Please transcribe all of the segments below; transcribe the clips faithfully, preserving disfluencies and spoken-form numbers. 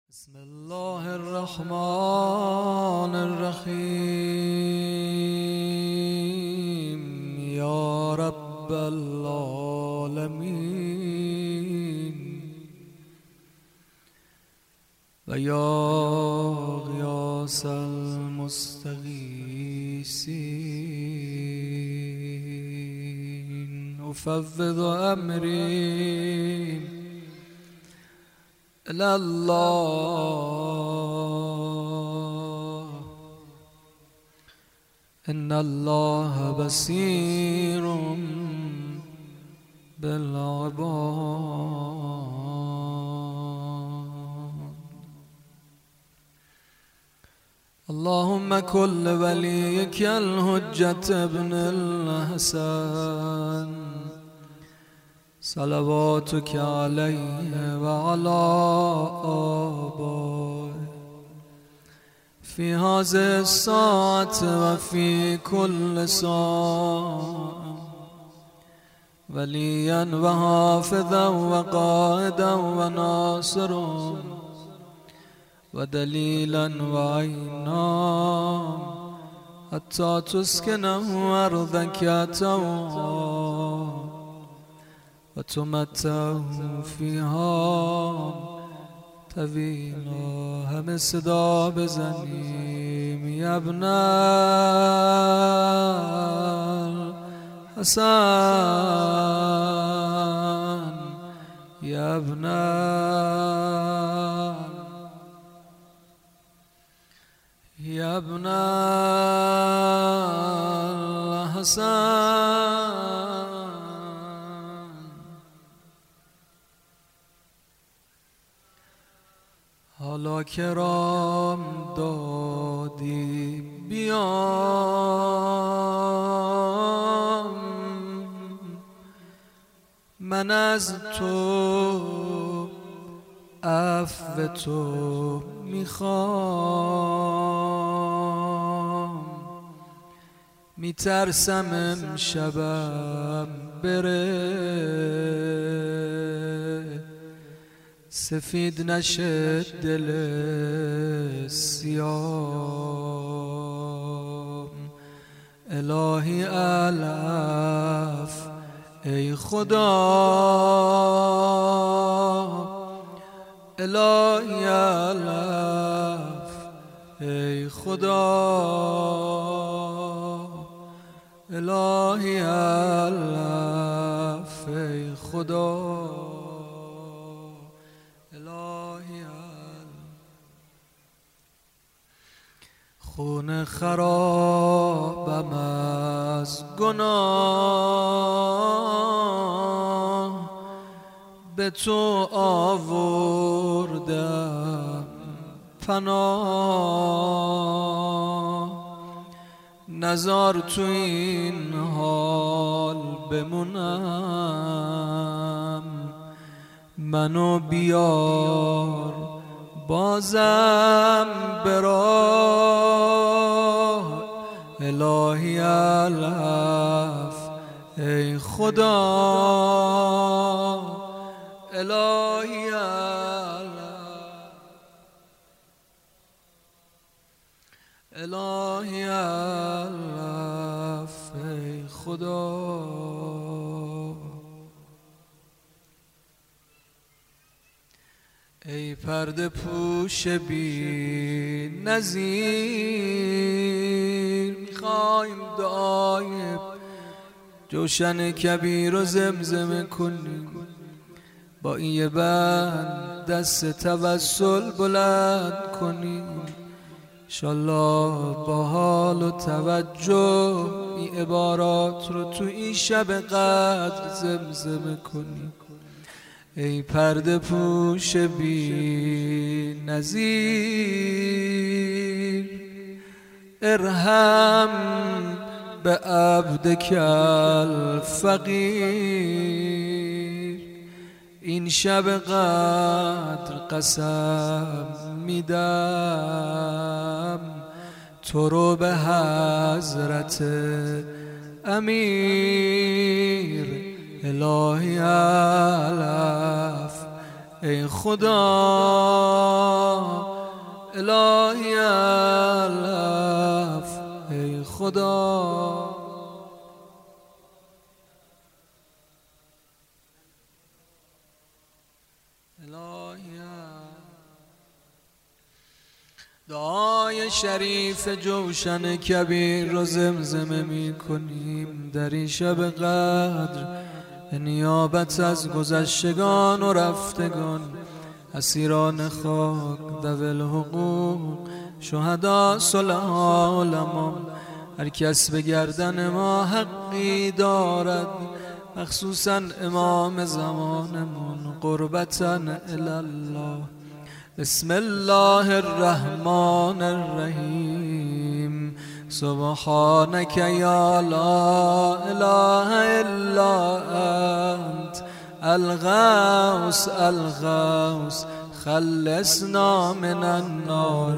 بسم الله الرحمن الرحیم یا رب العالمین و یا غیاث المستغیثین افوض امری إلى الله إن الله بصير بالعباد اللهم كل وليك الحجة ابن الحسن صلواتك عليه وعلى آبائه في هذه الساعة وفي كل ساعة وليا وحافظا وقائدا وناصرا ودليلا وعينا حتى تسكنه أرضك طوعا وتمتعه فيها طويلا. همه صدا بزنیم یا ابن الحسن یا ابن یا ابن الحسن. حالا که رام دادی بیام من از تو عفو تو میخوام میترسم امشبم بره سفید نشه دل سیام. الهی الف ای خدا الهی الف ای خدا الهی الف ای خدا خون خرابم از گناه به تو آوردم پناه نزار تو این حال بمونم منو بیار بازم براه. الهی الف ای خدا الهی الف الهی الف ای خدا. ای پرده پوش بی نظیر میخوایم دعای جوشن کبیر رو زمزمه کنیم با این یه بند دست توسل بلند کنیم انشالله با حال و توجه این عبارات رو تو این شب قدر زمزمه کنیم. ای پرده پوش بی نظیر ارحم به عبدک الفقیر. این شب قدر قسم میدم تو رو به حضرت امیر. الهی الف ای خدا دعای شریف جوشن کبیر رو زمزمه می کنیم در این شب قدر، نیابت از گذشتگان و رفتگان، اسیران خاک، ذوی الحقوق، شهدا، صلحا، علما. هر کس به گردن ما حقی دارد، مخصوصا امام زمانمون، قربتا الله. بسم الله الرحمن الرحیم. سبحانك یا لا اله الا انت الغوث الغوث خلصنا من النار.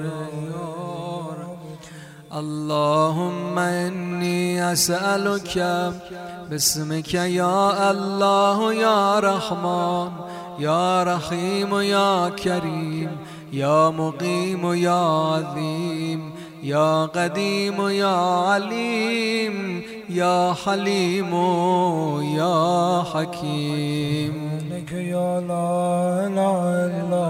اللهم انی اسألك باسمك یا الله یا رحمان یا رحیم یا کریم یا مقیم یا عظیم یا قدیم یا علیم یا حلیم یا حکیم. لك يا لا اله الا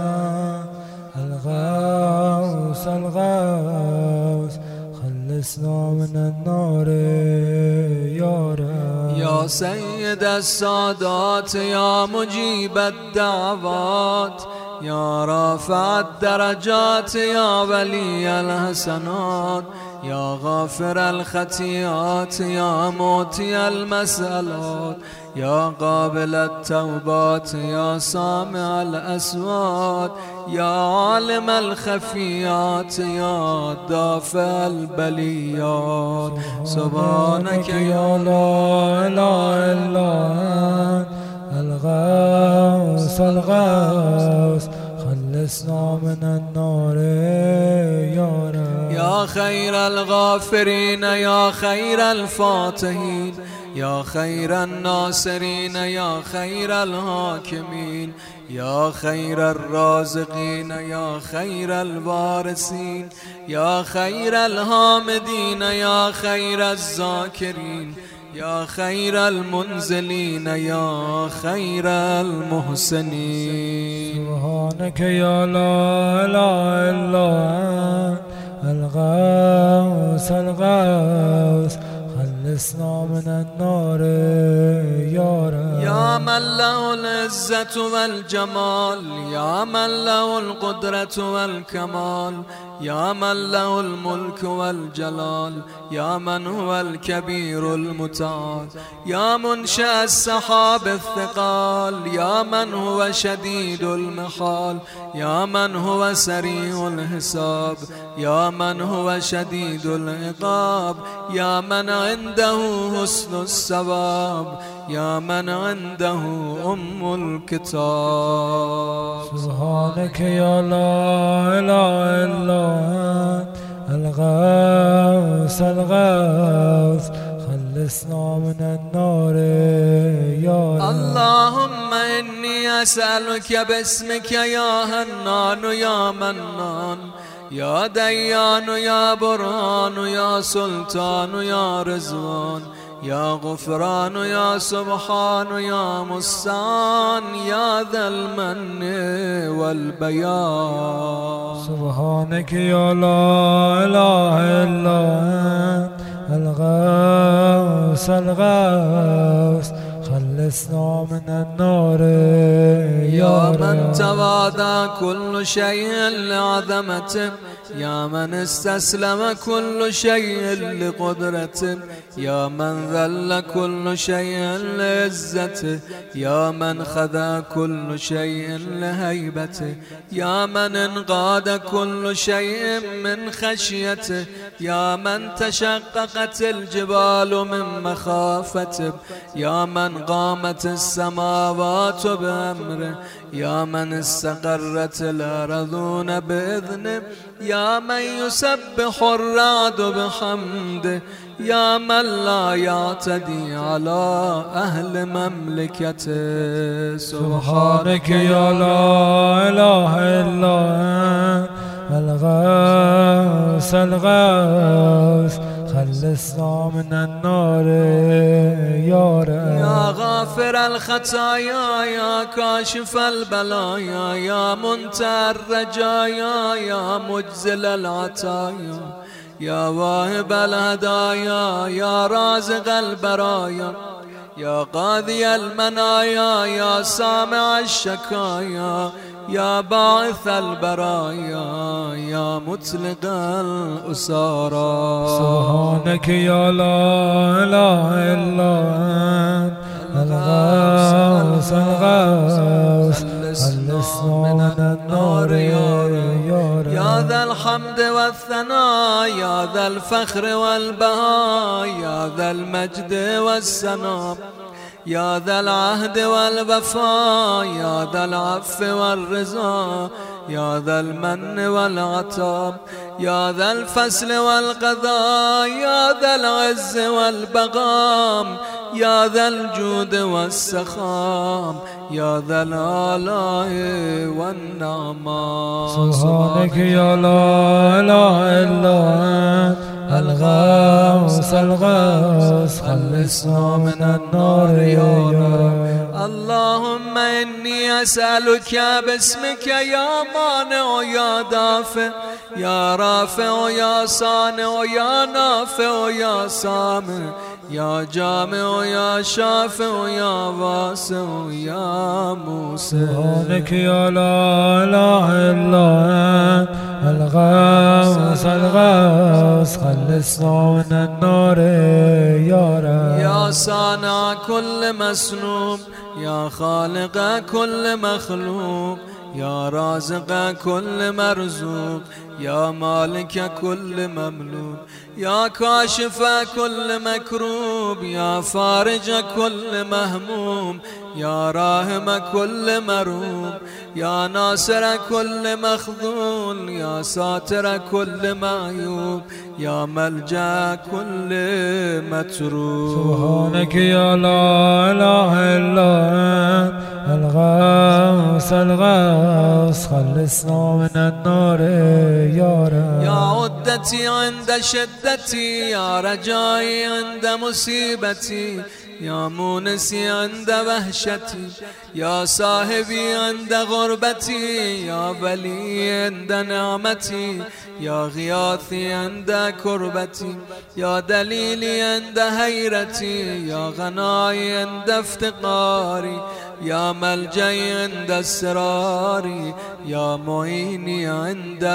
الغوث الغوث خلصنا من النار يا رب. یا سید السادات یا مجیب الدعوات یا رافع الدرجات یا ولی الحسنات یا غافر الخطیات یا موتی المسئلات یا قابل التوبات یا سامع الاصوات یا عالم الخفیات یا دافع البلیات. سبحانك یا لا اله الا الغوث الغوث خلصنا من النار يا رب. یا خیر الغافرین یا خیر الفاتحین یا خیر الناصرین یا خیر الحاکمین یا خیر الرازقین یا خیر الوارثین یا خیر الحامدین یا خیر الذاکرین یا خیر المنزلین یا خیر المحسنین. سبحانك یا لا اله الا الغوث الغوث خلصنا من النار يا رب. یا من له العزة والجمال یا من له القدرة والكمال یا من له الملك والجلال یا من هو الكبير المتعال یا منشأ السحاب الثقال یا من هو شديد المحال یا من هو سريع الحساب یا من هو شديد العقاب یا من عنده حسن الثواب یا من عنده ام الكتاب. سبحانك یا لا اله الا الغوث الغوث خلصنا من النار يا رب. اللهم إني أسألك باسمك يا هنان يا منان يا ديان يا برهان يا سلطان يا رضوان يا غفران يا سبحان يا مستعان يا ذا المن والبيان. سبحانك يا لا اله الا الغوث الغوث خلصنا من النار يا من تواضع كل شيء لعظمته يا من استسلم كل شيء لقدرته يا من ذل كل شيء لعزته يا من خضع كل شيء لهيبته يا من انقاد كل شيء من خشيته يا من تشققت الجبال من مخافته يا من قامت السماوات بأمره يا من استقرت الأرضون بإذنه يا من يسبح الرعد بحمده يا من لا يعتدي على أهل مملكته. سبحانك يا لا إله إلا أنت الغوث الغوث خلصنا من النار يا رب. يا غافر الخطايا يا كاشف البلايا يا منتهى الرجايا يا مجزل العطايا يا واهب الهدايا يا رازق البرايا يا قاضي المنايا يا سامع الشكايا يا باعث البرايا يا مطلق الأسارى. سبحانك يا لا إله إلا أنت الغوث الغوث خلصنا من النار يا رب. يا ذا الحمد والثناء يا ذا الفخر والبهاء يا ذا المجد والسناء يا ذا العهد والوفاء يا ذا العفو والرضا يا ذا المن والعطاء يا ذا الفصل والقضاء يا ذا العز والبقام يا ذا الجود والسخام يا ذا الآلاء والنعماء. سبحانك يا لا إله إلا أنت الغوث الغوث خلصنا من النار يا رب. اللهم إني أسألك باسمك يا مانع يا دافع يا رافع يا صانع يا نافع يا سامع يا جامع يا شافع يا واسع يا موسى. سبحانك يا لا إله إلا أنت الغوث الغوث خلصنا من النار يا رب. يا صانع كل مسنوب يا خالق كل مخلوق يا رازق كل مرزوق يا مالك كل مملوك يا كاشف كل مكروب يا فارج كل مهموم يا راهم كل مروب يا ناصر كل مخذول يا ساتر كل معيوب يا ملجأ كل متروب. سبحانك يا لا إله إلا أنت الغوث الغوث خلصنا من النار يا رب. يا عدتي عند شدتي يا رجائي عند مصيبتي يا مونسي عند وحشتي يا صاحبي عند غربتي يا ولي عند نعمتي يا غياثي عند كربتي يا دليلي عند حيرتي يا غناي عند افتقاري يا ملجأي عند اسراري يا معيني عند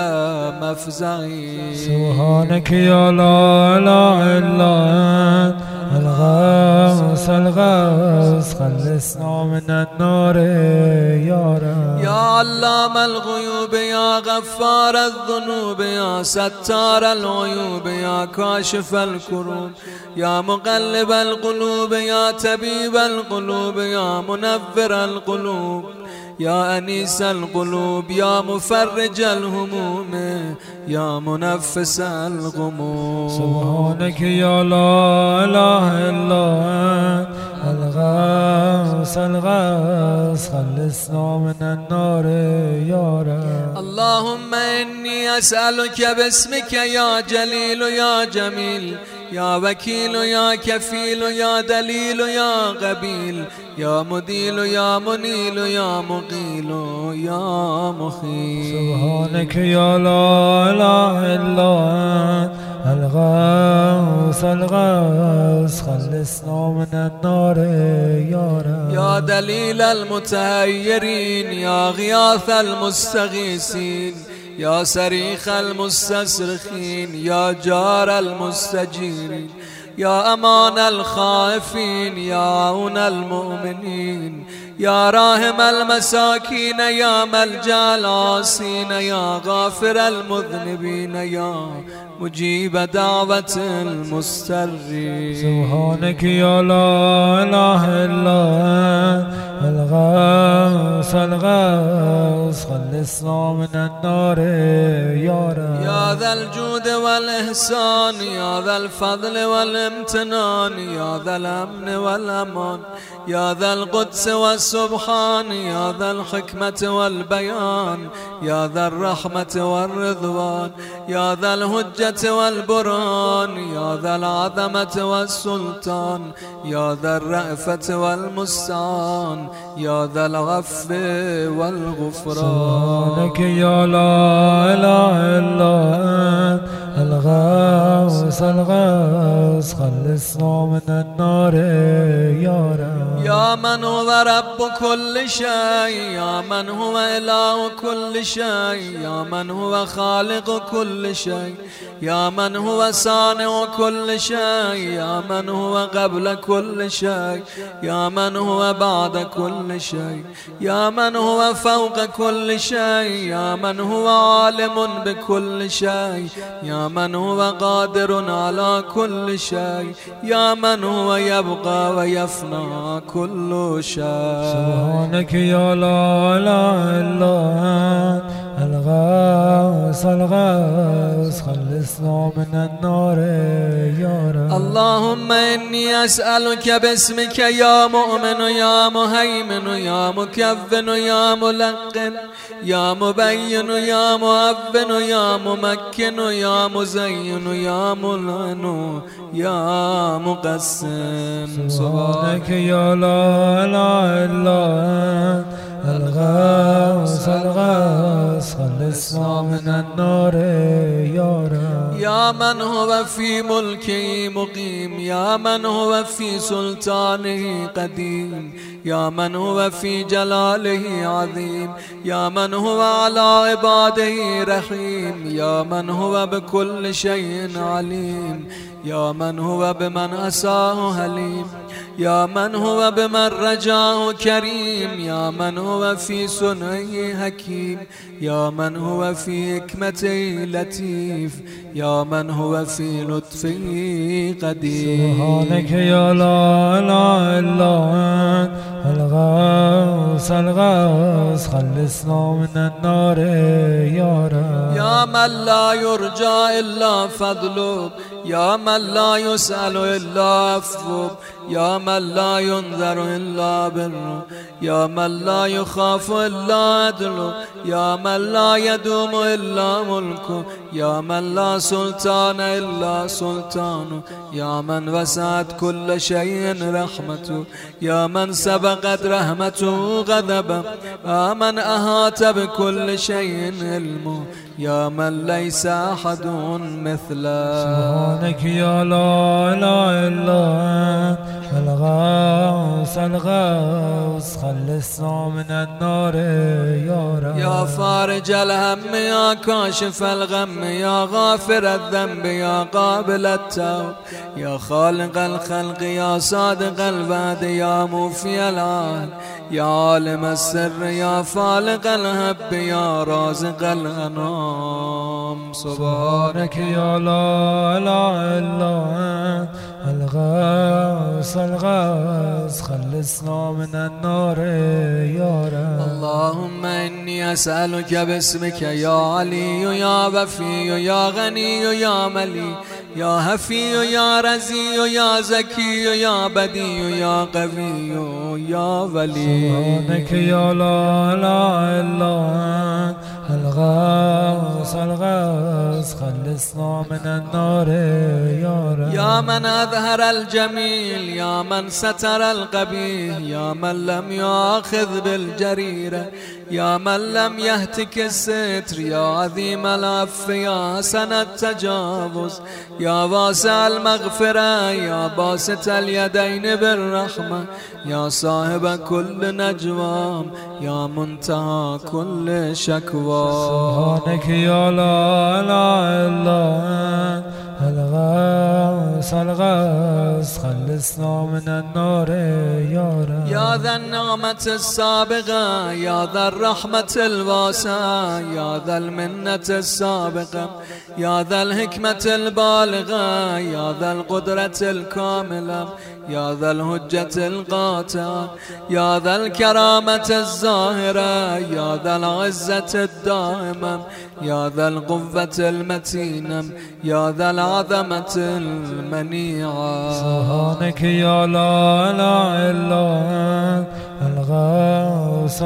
مفزعي. سبحانك يا لا إله إلا أنت الغوث الغوث خلصنا من النار يا رب. يا علام الغيوب يا غفار الذنوب يا ستار العيوب يا كاشف الكروب يا مقلب القلوب يا طبيب القلوب يا منور القلوب يا أنيس القلوب يا مفرج الهموم يا منفس الغموم. سبحانك يا لا إله إلا أنت الغوث الغوث خلصنا من النار يا رب. اللهم إني أسألك باسمك يا جليل يا جميل يا وكيل يا كفيل يا دليل يا قبيل يا مديل يا منيل يا مقيل يا مخيل. سبحانك يا لا إله إلا أنت الغوث الغوث خلصنا من النار يا رب. يا دليل المتهيرين يا غياث المستغيثين يا صريخ المستصرخين يا جار المستجيرين يا أمان الخائفين يا عون المؤمنين يا راحم المساكين يا ملجأ العاصين يا غافر المذنبين يا مجيب دعوة المسترين. سبحانك يا لا إله إلا الغوث الغوث خلصنا من النار يا رب. يا ذا الجود والإحسان يا ذا الفضل والامتنان يا ذا الأمن والأمان يا ذا القدس والسبحان يا ذا الحكمة والبيان يا ذا الرحمة والرضوان يا ذا الهجة والبرهان يا ذا العظمة والسلطان يا ذا الرأفة والمستعان يا ذا العفو والغفران. سبحانك يا لا إله إلا أنت الغوث الغوث خلصنا من النار يا رب. يا من هو رب كل شيء يا من هو إله كل شيء يا من هو خالق كل شيء يا من هو صانع كل شيء يا من هو قبل كل شيء يا من هو بعد كل شيء يا من هو فوق كل شيء يا من هو عالم بكل شيء يا من هو قادر على كل شيء يا من هو يبقى ويفنى كل شيء. سبحانك يا لا إله إلا أنت الغوث الغوث خلصنا من النار يا رب. اللهم إني أسألك باسمك يا مؤمن يا مهيمن يا مكون يا ملقن يا مبين يا مؤذن يا ممكن يا مزين يا ملعن يا مقسم. سبحانك يا لا إله إلا أنت الغوث الغوث خلصنا من النار يا رب. يا من هو في ملكه مقيم يا من هو في سلطانه قديم يا من هو في جلاله عظيم يا من هو على عباده رحيم يا من هو بكل شيء عليم يا من هو بمن أساه هليم يا من هو بمن رجاه كريم يا من هو في صنعه حكيم يا من هو في حكمته لطيف يا من هو في لطفه قدير. سبحانك يا لا إله إلا أنت الغوث الغوث خلصنا من النار يا رب. يا من لا يرجى إلا فضلك يا من لا يسأل إلا عفوك يا من لا ينذر إلا بره يا من لا يخاف إلا عدله يا من لا يدوم إلا ملكه يا من لا سلطان إلا سلطانه يا من وسعت كل شيء رحمته يا من سبقت رحمته غضبه يا من أحاط بكل شيء علمه يا من ليس أحد مثله. سبحانك يا لا إله إلا أنت الغوث الغوث خلصنا من النار يا رب. يا فارج الهم يا كاشف الغم يا غافر الذنب يا قابل التوب يا خالق الخلق يا صادق الوعد يا موفي العهد يا عالم السر يا فالق الهب يا رازق الأنام. سبحانك يا لا إله إلا أنت الغوث الغوث خلصنا من النار يا رب. اللهم إني أسألك باسمك يا علي يا وفي يا غني يا ملي يا هفي يا رزي يا زكي يا بدي يا قوي يا ولي. سبحانك يا لا إله إلا أنت الغوث الغوث خلصنا من النار يا رب. يا من أظهر الجميل يا من ستر القبيح يا من لم يأخذ بالجريرة يا من لم يهتك الستر يا عظيم العفو يا حسن التجاوز يا واسع المغفرة يا باسط اليدين بالرحمة يا صاحب كل نجوى يا منتهى كل شكوى. سبحانك يا لا إله إلا أنت الغوث الغوث الغوث خلصنا من النار يا رب. يا ذا النعمة السابقة يا ذا الرحمة الواسعة يا ذا المنة السابقة يا ذا الحكمة البالغة يا ذا القدرة الكاملة يا ذا الهجة القاطعة يا ذا الكرامة الظاهرة يا ذا العزة الدائمة يا ذا القوة المتينة يا ذا العظمة المنيعة. سبحانك يا لا إله إلا أنت الغوث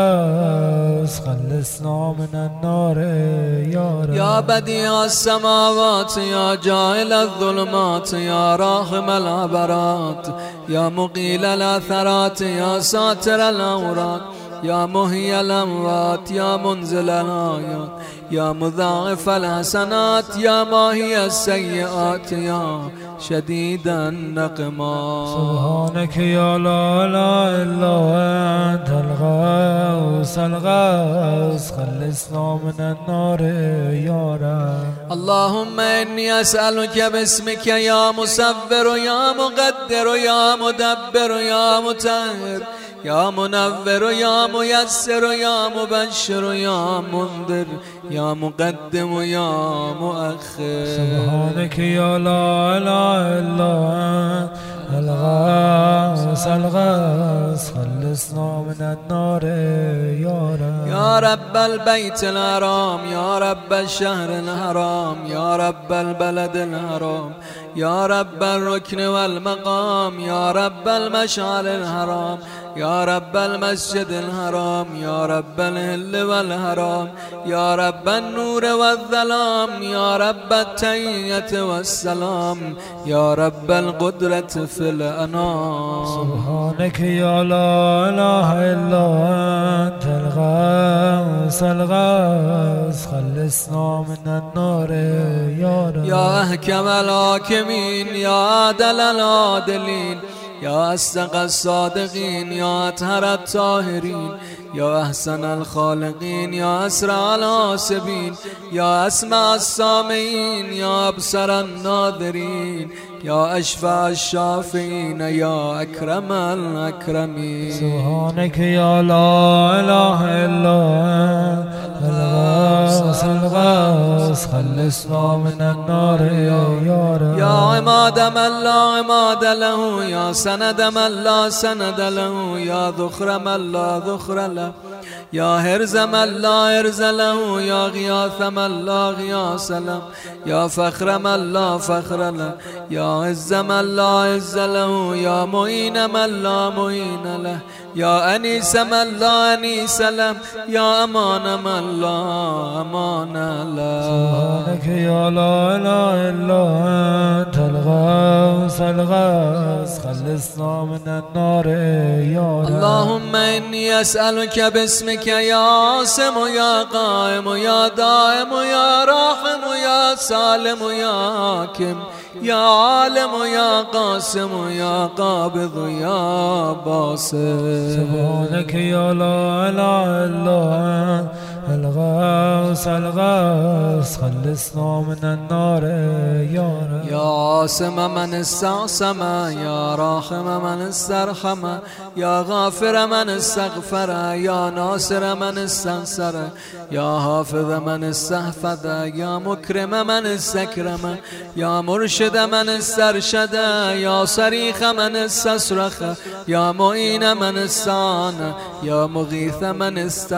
الغوث خلصنا من النار يا رب. يا بديع السماوات يا جاعل الظلمات يا راحم العبرات يا مقيل الأثرات يا ساتر العورات يا مهي الأموات يا منزل الآيات يا مضاعف الحسنات يا ماهي السيئات يا شديد النقمات. سبحانك يا لا إله إلا أنت الغوث الغوث خلصنا من النار يا رب. اللهم إني أسألك باسمك يا مصور يا مقدر يا مدبر يا مطهر يا منور يا ميسر يا مبشر يا منذر يا مقدم يا مؤخر. سبحانك يا لا إله إلا أنت الغوث الغوث خلصنا من النار يا رب. يا رب البيت الحرام يا رب الشهر الحرام يا رب البلد الحرام يا رب الركن والمقام يا رب المشعر الحرام يا رب المسجد الحرام يا رب الهل والحرام يا رب النور والظلام يا رب التحية والسلام يا رب القدرة في الأنام. سبحانك يا لا إله إلا أنت الغوث الغوث خلصنا من النار يا رب. يا أحكم الحاكمين يا عادل العادلين يا أصدق الصادقين يا أطهر الطاهرين يا أحسن الخالقين يا أسرع الحاسبين يا أسمع السامعين يا أبصر الناظرين يا أشفع الشافعين يا أكرم الأكرمين. سبحانك يا لا إله إلا أنت الغوث الغوث خلصنا من النار يا رب. يا عماد من لا عماد له يا سند من لا سند له يا ذخر من لا ذخر له يا هرز من لا هرز له يا غياث من لا غياث له يا فخر من لا فخر له يا عز من لا عز له يا معين من لا معين له يا أنيس من لا أنيس له يا أمان من لا أمان له. سبحانك يا لا إله إلا أنت الغوث الغوث خلصنا من النار يا رب. اللهم إني أسألك باسمك يا عاصم يا قائم يا دائم يا راحم يا سالم يا حاكم يا عالم يا قاسم يا قابض يا باسط. سبحانك يا لا إله إلا أنت الغوث الغوث خلصنا من النار يا رب. يا عاصم من استعصم يا راحم من استرحم يا غافر من استغفر يا ناصر من استنصر يا حافظ من استحفظ يا مكرم من استكرم يا مرشد من استرشد يا صريخ من استصرخ يا معين من استعان يا مغيث من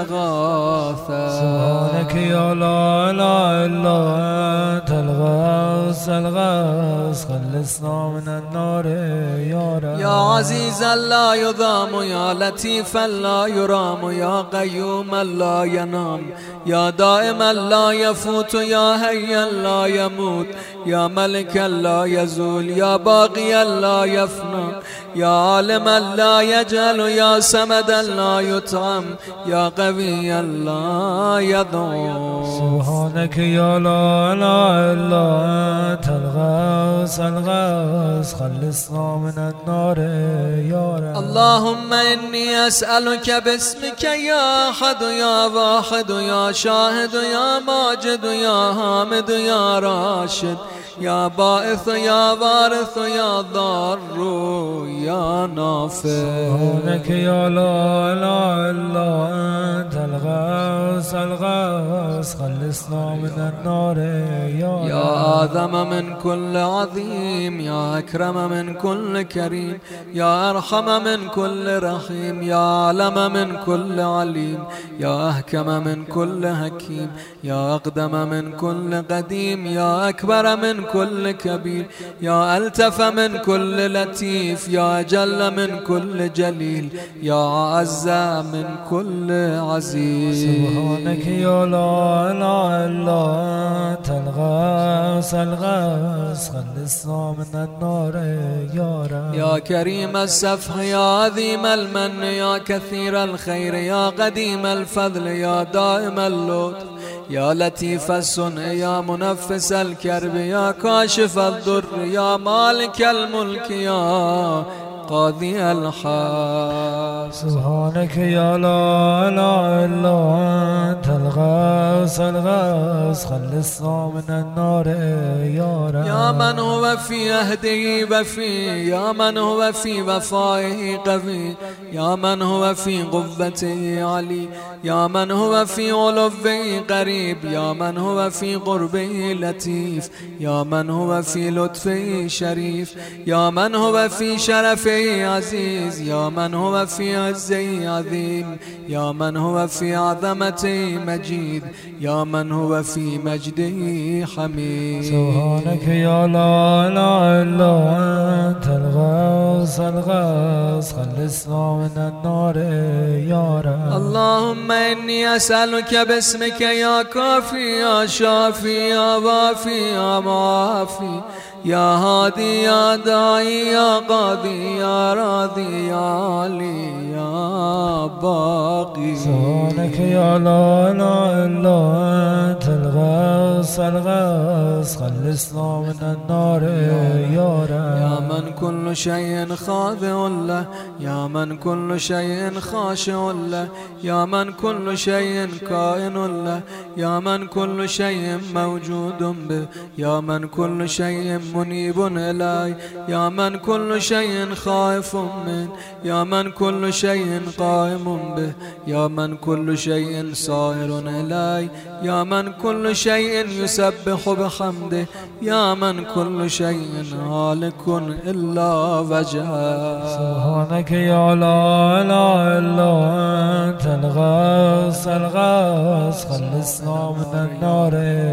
استغاث. سبحانك يا لا إله إلا أنت الغوث الغوث خلصنا من النار يا رب. يا عزيزا لا يضام يا لطيفا لا يرام يا قيوما لا ينام يا دائما لا يفوت يا حيا لا يموت يا ملكا لا يزول يا باقيا لا يفنى يا عالما لا يجهل يا سمدا لا يطعم يا قويا لا يضعف. سبحانك يا لا إله إلا أنت الغوث الغوث خلصنا من النار يا رب. اللهم إني أسألك باسمك يا أحد يا واحد يا شاهد يا ماجد يا حامد يا راشد يا باعث يا وارث يا ضار يا نافع. سبحانك يا لا إله إلا أنت الغوث الغوث خلصنا من النار يا رب. يا أعظم من كل عظيم يا أكرم من كل كريم يا أرحم من كل رحيم يا أعلم من كل عليم يا أحكم من كل حكيم يا أقدم من كل قديم يا أكبر من كل كبير يا ألتف من كل لطيف يا أجل من كل جليل يا أعز من كل عزيز. سبحانك يا لا إله إلا أنت الغوث الغوث خلصنا من النار يا رب. يا كريم السفح يا عظيم المن يا كثير الخير يا قديم الفضل يا دائم اللطف يا لطيف الصنع يا منفس الكرب يا كاشف الضر يا مالك الملك يا قاضي الحق. سبحانك يا لا إله إلا أنت الغوث الغوث خلصنا من النار يا رب. يا من هو في عهده وفي يا من هو في وفائه قوي يا من هو في قوته علي يا من هو في علوه قريب يا من هو في قربه لطيف يا من هو في لطفه شريف يا من هو في شرفه عزيز يا من هو في عزه عظيم يا من هو في عظمته مجيد يا من هو في مجده حميد. سبحانك يا لا إله إلا أنت الغوث الغوث خلصنا من النار يا رب. اللهم إني أسألك باسمك يا كافي يا شافي يا وافي يا معافي يا هادي يا داعي يا قاضي يا راضي يا علي يا باقي. سبحانك يا لا إله إلا أنت الغوث الغوث خلصنا من النار يا رب. يا من كل شيء خاضع له يا من كل شيء خاشع له يا من كل شيء كائن له يا من كل شيء موجود به يا من كل شيء منيب إلي يا من كل شيء خائف منه يا من كل شيء قائم به يا من كل شيء صائر إلي يا من كل شيء يسبح بحمده يا من كل شيء هالك إلا وجهه. سبحانك يا لا إله إلا أنت الغوث الغوث خلصنا من النار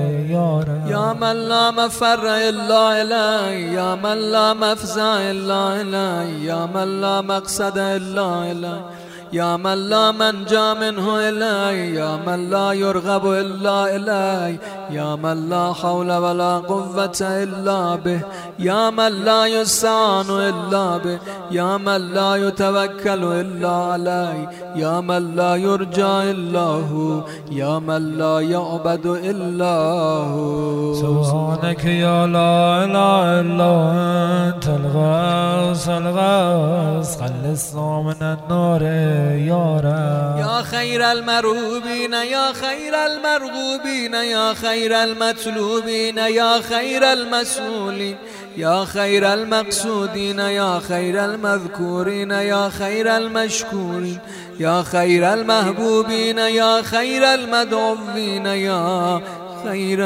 يا رب. يا من لا مفر إلا إلي يا من لا مفزع إلا إلي يا من لا مقصد إلا إلي يا من لا منجا منه إلي يا من لا يرغب إلا إلي يا من لا حول ولا قوة إلا به يا من لا يستعان إلا به يا من لا يتوكل إلا علي يا من لا يرجى إلا هو يا من لا يعبد إلا هو. سبحانك يا لا إله إلا أنت الغوث الغوث خلصنا من النار يا رب. يا خير المروبين يا خير المرغوبين يا خير المطلوبين يا خير المسؤولين يا خير المقصودين يا خير المذكورين يا خير المشكورين يا خير المحبوبين يا خير المدعوين يا خير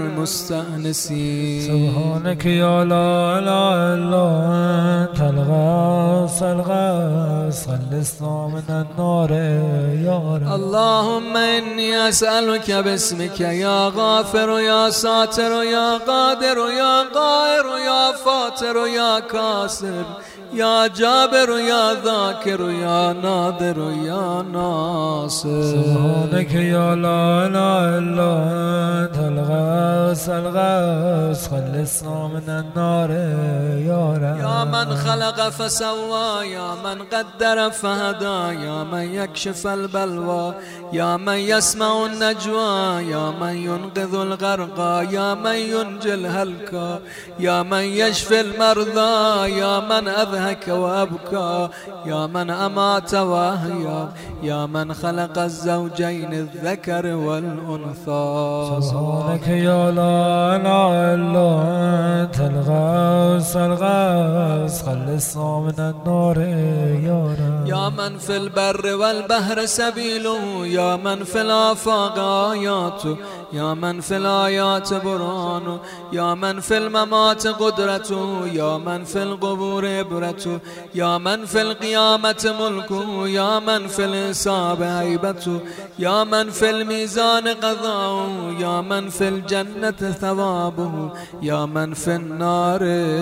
المستأنسين. سبحانك يا لا إله إلا أنت الغوث الغوث خلصنا من النار يا رب. اللهم إني أسألك باسمك يا غافر يا ساتر يا قادر يا قاهر يا فاتر يا كاسر يا جابر يا ذاكر يا ناظر يا ناصر. سبحانك يا لا إله إلا أنت الغوث الغوث خلصنا من النار يا رب. يا من خلق فسوى يا من قدر فهدى يا من يكشف البلوى يا من يسمع النجوى يا من ينقذ الغرقى يا من ينجي الهلكى يا من يشفي المرضى يا من أضحك وأبكى يا من أمات وأحيا يا من خلق الزوجين الذكر والأنثى. سبحانك يا لا إله إلا أنت الغوث الغوث خلصنا من النار يا رب. يا من في البر والبحر سبيله، يا من في الآفاق آياته، يا من في الآيات برهانه، يا من في الممات قدرته، يا من في القبور عبرته، يا من في القيامة ملكه، يا من في الحساب هيبته، يا من في الميزان قضاؤه، يا من في الجنة ثوابه، يا من في النار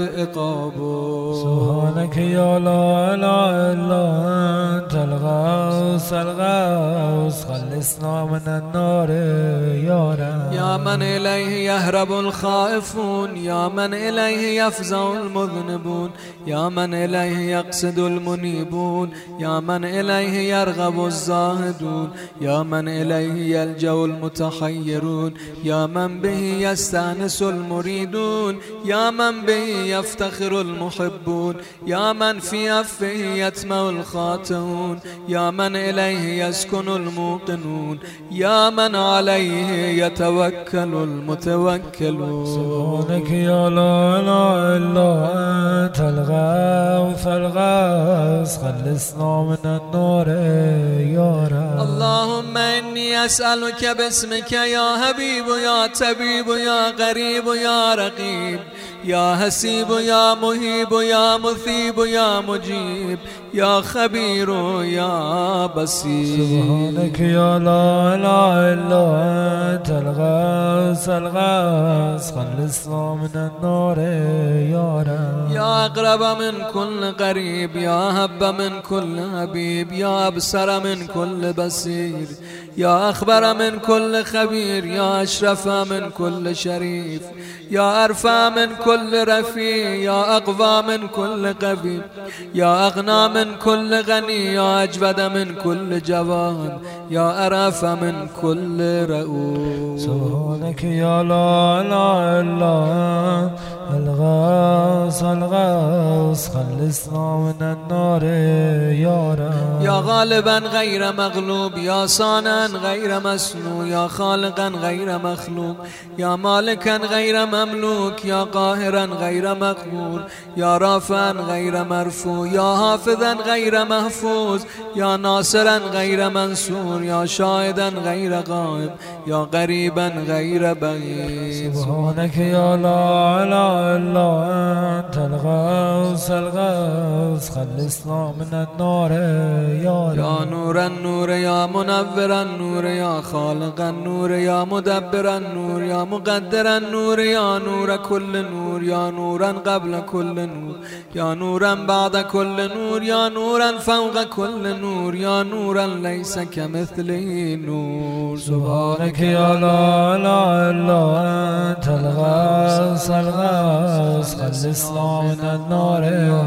عقابه. سبحانك يا لا إله إلا أنت الغوث الغوث خلصنا من النار يا رب. يا من إليه يهرب الخائفون، يا من إليه يفزع المذنبون، يا من إليه يقصد المنيبون، يا من إليه يرغب الزاهدون، يا من إليه يلجأ المتحيرون، يا من به يستأنس المريدون، يا من به يفتخر المحبون، يا من في أفه يتمع الخاطئون، يا من إليه يسكن الموقنون، يا من عليه يتوكل المتوكلون. سبحانك يا لا إله إلا أنت الغوث الغوث خلصنا من النار يا رب. اللهم إني أسألك باسمك يا حبيب يا طبيب يا غريب يا رقيب يا حسيب يا مهيب يا مثيب يا مجيب يا خبير يا بصير. سبحانك يا لا إله إلا أنت الغوث الغوث خلصنا من النار يا رب. يا أقرب من كل قريب، يا هب من كل حبيب، يا أبصر من كل بصير، يا أخبر من كل خبير، يا أشرف من كل شريف، يا أرفع من كل رفيع، يا أقوى من كل قوي، يا أغنى من كل غني، يا أجود من كل جواد، يا أرأف من كل رؤوف. سبحانك يا لا إله إلا أنت الغوث الغوث خلصنا من النار يا رب. يا غالبا غير مغلوب، يا صانعا غير مسنو، يا خالقا غير مخلوق، يا مالكا غير مملوك، يا قاهرا غير مقهور، يا رافعا غير مرفوع، يا حافظا غير محفوظ، يا ناصرا غير منصور، يا شاهدا غير غائب، يا قريبا غير بعيد. سبحانك يا لا إله إلا أنت الغوث الغوث خلصنا من النار يا رب. يا نور النور، يا منور النور، يا خالق النور، يا مدبر النور، يا مقدر النور، يا نور كل نور، يا نورا قبل كل نور، يا نورا بعد كل نور، يا نورا فوق كل نور، يا نورا ليس كمثله نور. سبحانك يا لا إله إلا أنت الغوث الغوث خلصنا من النار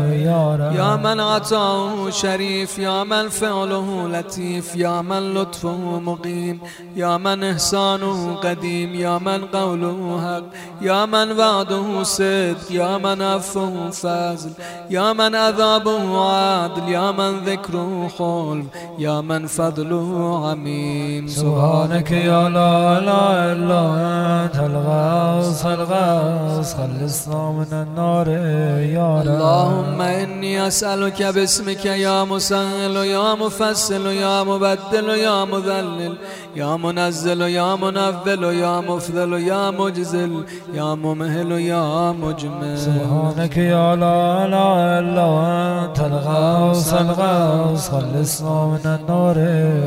يا رب. يا من عطاؤه شريف، يا من فعله لطيف، يا من لطفه مقيم، يا من إحسانه قديم، يا من قوله حق، يا من وعده صدق، يا من عفوه فضل، يا من عذابه عدل، يا من ذكره حلم، يا من فضله عميم. سبحانك يا لا إله إلا أنت الغوث الغوث خلصنا من النار يا رب. اللهم إني أسألك باسمك يا مسهل يا مفصل يا مبدل يا مذلل يا منزل يا منفل يا مفضل يا مجزل يا ممهل يا مجمل. سبحانك يا لا إله إلا أنت الغوث الغوث خلصنا من النار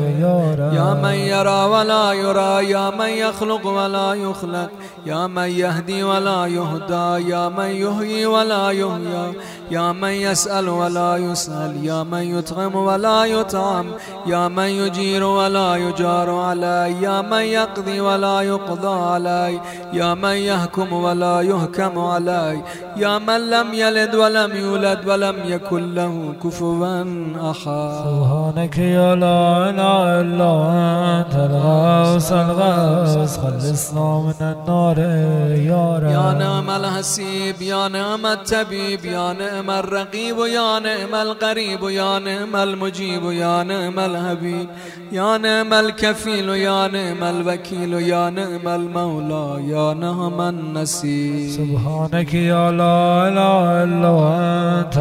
يا رب. يا من يرى ولا يرى، يا من يخلق ولا يخلق، يا من يهدي ولا يهدى، يا من يحيي ولا يحيى، يا من يسأل ولا يسأل، يا من يطعم ولا يطعم، يا من يجير ولا يجار علي، يا من يقضي ولا يقضى علي، يا من يحكم ولا يحكم علي، يا من لم يلد ولم يولد ولم يكن له كفوا أحد. سبحانك يا لا إله إلا أنت الغوث الغوث خلصنا من النار يا رب. يا نعم الحسيب يا نعم الطبيب يا نعم الرقيب يا نعم القريب يا نعم المجيب يا نعم الحبيب يا نعم الكفيل يا نعم الوكيل يا نعم المولى يا نعم النصير. سبحانك يا لا إله إلا أنت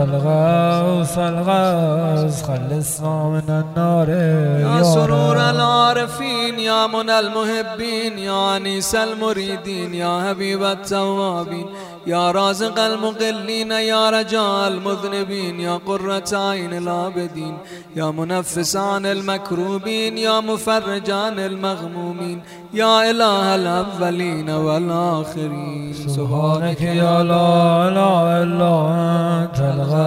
الغوث الغوث خلصنا من النار يا سرور العارفين يا منى المحبين يا أنيس المريدين يا حبيب التوابين يا رازق المقلين يا رجاء المذنبين يا قرة عين العابدين يا منفس عن المكروبين يا مفرج عن المغمومين يا إله الأولين والآخرين. سبحانك يا لا إله إلا أنت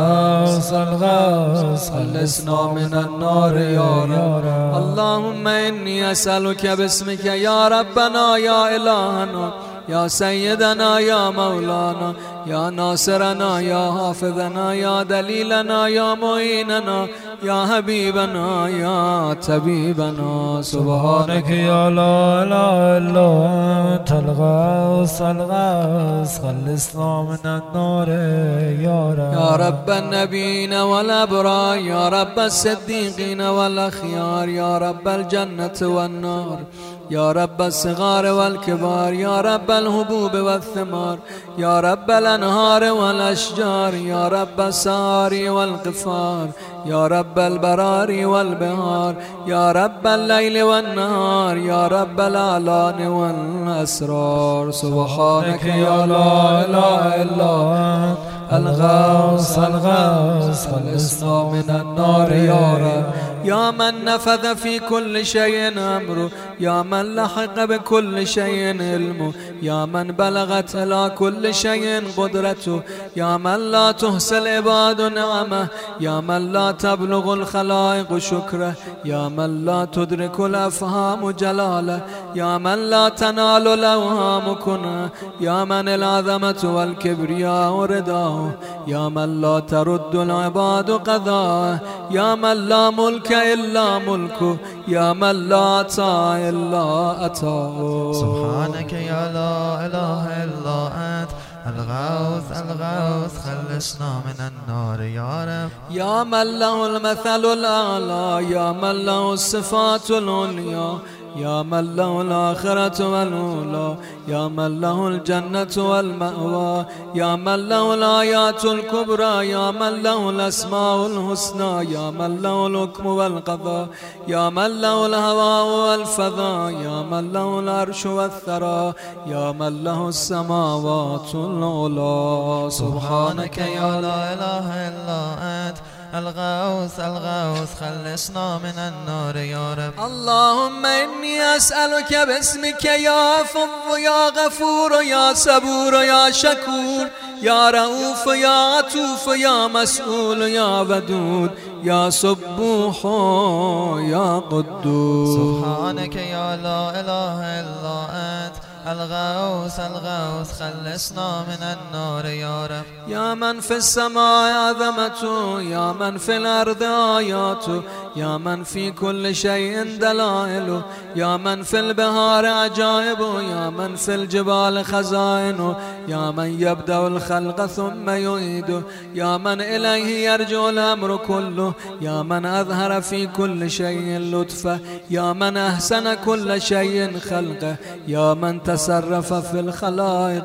الغوث الغوث خلصنا من النار يا رب. اللهم إني أسألك باسمك يا ربنا يا إلهنا يا سيدنا يا مولانا يا ناصرنا يا حافظنا يا دليلنا يا معيننا يا حبيبنا يا طبيبنا. سبحانك يا لا إله إلا أنت الغوث الغوث خلصنا من النار يا رب. يا رب النبيين والأبرار يا رب الصديقين والأخيار يا رب الجنة والنار يا رب الصغار والكبار يا رب الهبوب والثمار يا رب الأنهار والأشجار يا رب السار والقفار يا رب البرار والبهار يا رب الليل والنهار يا رب الأعلان والأسرار. سبحانك يا لا إله إلا أنت الغوث الغوث خلصنا من النار يا رب. يا من نفذ في كل شيء أمره يا من لحق بكل شيء علمه يا من بلغت إلى كل شيء قدرته يا من لا تحصي العباد نعمه يا من لا تبلغ الخلائق شكره يا من لا تدرك الأفهام جلاله يا من لا تنال الأوهام كنه يا من العظمة والكبرياء رداه يا من لا ترد العباد قضاءه يا من لا ملك إلا ملكه يا من لا عطاء إلا أتاه. سبحانك يا لا إله إلا أنت الغوث الغوث خلصنا من النار يا رب. يا من له المثل الأعلى يا من له الصفات العليا يا من له الآخرة والأولى يا من له الجنة والمأوى يا من له الآيات الكبرى يا من له الأسماء الحسنى يا من له الحكم والقضاء يا من له الهواء والفضاء يا من له العرش والثرى يا من له السماوات العلى. سبحانك يا لا إله إلا أنت الغوث الغوث خلصنا من النار يا رب. اللهم إني أسألك باسمك يا عفو يا غفور يا صبور يا شكور يا رؤوف يا عطوف يا مسؤول يا ودود يا سبوح يا قدوس. سبحانك يا لا إله إلا أنت الغوث الغوث خلصنا من النار يا رب. يا من في السماء عظمته يا من في الأرض آياته يا من في كل شيء دلائله يا من في البحار عجائبه يا من في الجبال خزائنه يا من يبدأ الخلق ثم يعيده يا من إليه يرجع الأمر كله يا من أظهر في كل شيء لطفه يا من أحسن كل شيء خلقه يا من تصرف في الخلائق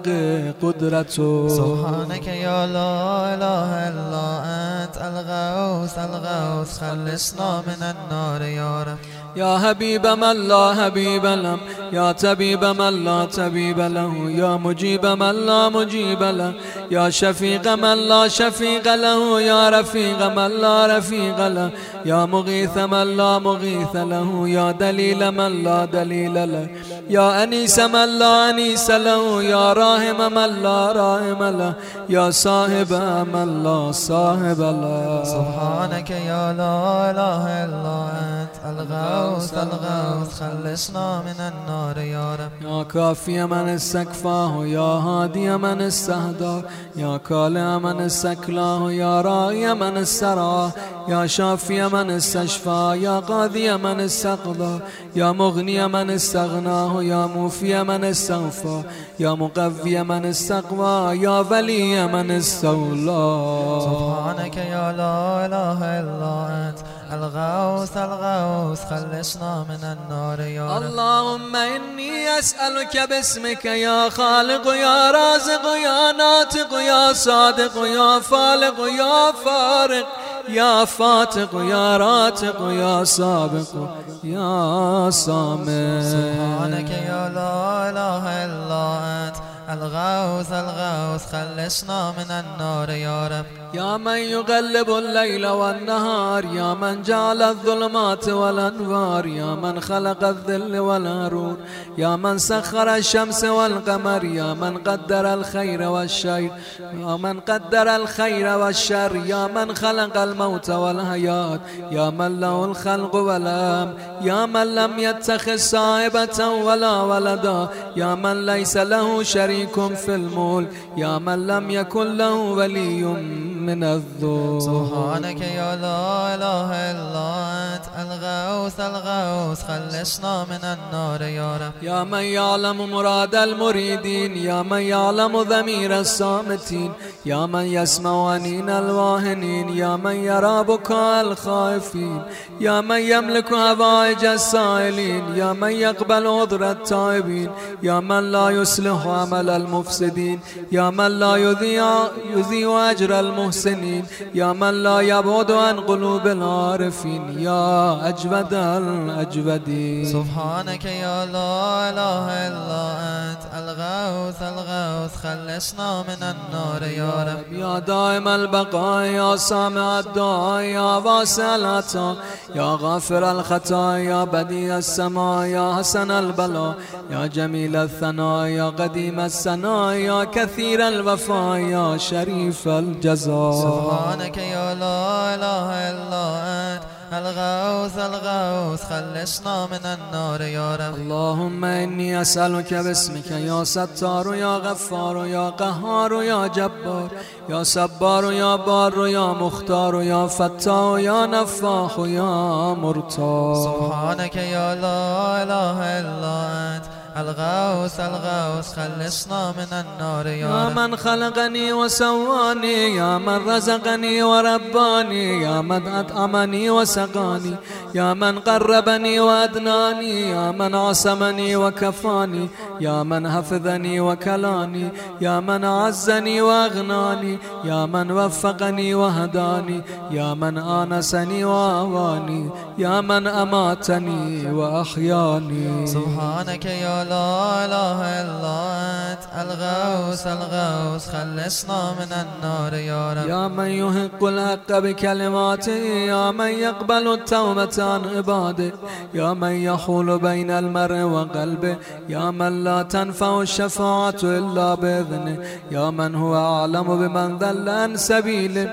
قدرته. سبحانك يا لا إله إلا أنت الغوث الغوث خلصنا من النار يا رب. يا حبيب من لا حبيب له يا طبيب من لا طبيب له يا مجيب من لا مجيب له يا شفيق من لا شفيق له يا رفيق من لا رفيق له يا مغيث من لا مغيث له يا دليل من لا دليل له يا أنيس من لا أنيس له يا راهم من لا راهم له يا صاحب من لا صاحب له. سبحانك يا لا إله إلا أنت الغوث الغوث الغوث خلصنا من النار يا رب. يا كافي من استكفاه يا هادي من استهداه يا كالع من استكلاه يا راعي من استرعاه يا شافي من استشفى يا قاضي من استقضى يا مغني من استغناه يا موفي من استوفى يا مقوي من استقوى يا ولي من استولى. سبحانك يا لا إله إلا أنت الغوث الغوث خلصنا من النار يا رب. اللهم إني أسألك باسمك يا خالق يا رازق يا ناطق يا صادق يا فالق يا فارق يا فاتق يا راتق يا سابق يا صامت. سبحانك يا لا إله إلا أنت الغوث الغوث خلصنا من النار يا رب. يا من يقلب الليل والنهار يا من جعل الظلمات والأنوار يا من خلق الظل والهرور يا من سخر الشمس والقمر يا من قدر الخير والشر يا من قدر الخير والشر يا من خلق الموت والحياة يا من له الخلق والأمر يا من لم يتخذ صاحبة ولا ولدا يا من ليس له شريك في الملك يا من لم يكن له ولي من الذل. سبحانك يا لا إله إلا أنت الغوث الغوث خلصنا من النار يا رب. يا من يعلم مراد المريدين يا من يعلم ضمير الصامتين يا من يسمع أنين الواهنين يا من يرى بكاء الخائفين يا من يملك هوائج السائلين يا من يقبل عذر التائبين يا من لا يصلح عمل المفسدين يا من لا يذيع يذيع أجر المحسنين يا من لا يبعد عن قلوب العارفين يا أجود الأجودين. سبحانك يا لا إله إلا أنت الغوث الغوث خلصنا من النار يا رب. يا دائم البقاء يا سامع الدعاء يا واسع العطاء يا غافر الخطايا يا بديع السماء يا حسن البلاء يا جميل الثناء يا قديم الثناء يا كثير الوفاء يا شريف الجزاء. سبحانك يا لا إله إلا أنت الغوث الغوث خلصنا من النار يا رب. اللهم إني أسألك باسمك يا ستار يا غفار يا قهار يا جبار يا صبار يا بار يا مختار يا فتاح يا نفاح يا مرتاح. سبحانك يا لا إله إلا أنت الغوث الغوث خلصنا من النار يا يا رب. من خلقني وسواني يا من رزقني ورباني يا من أطعمني وسقاني يا من قربني وأدناني يا من عصمني وكفاني يا من حفظني وكلاني يا من عزني وأغناني يا من وفقني وهداني يا من آنسني وآواني يا من أماتني وأحياني. سبحانك يا لا إله إلا أنت الغوث الغوث خلصنا من النار يا رب. يا من يحق الحق بكلماته يا من يقبل التوبة عن عباده يا من يحول بين المرء وقلبه يا من لا تنفع الشفاعة إلا بإذنه يا من هو أعلم بمن ضل عن سبيله